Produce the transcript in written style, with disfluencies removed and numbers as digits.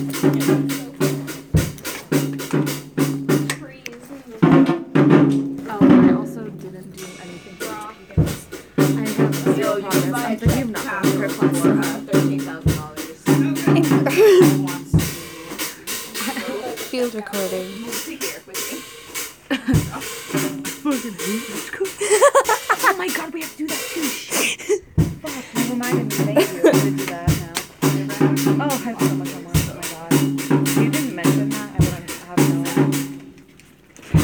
Oh, I also didn't do anything for because I have zero progress. I'm thinking of not going to her class. $13,000. Field recording. Oh my god, we have to do that too. Shit. Fuck, you reminded me. Thank you. I did do that.